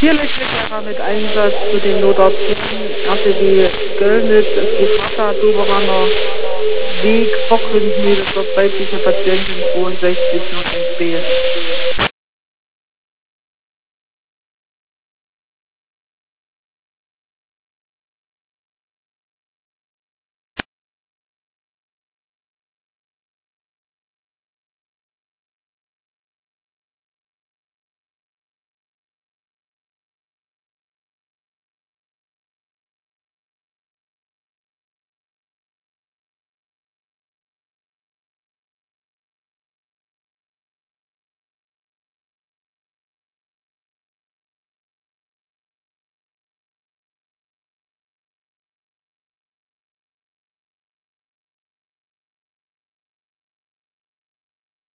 Tierlechniker mit Einsatz zu den Notarztdiensten, also die Göllnitz, die Fata, Doberaner Weg, Bockrindmühle, dort weibliche Patientin 62 und 1b.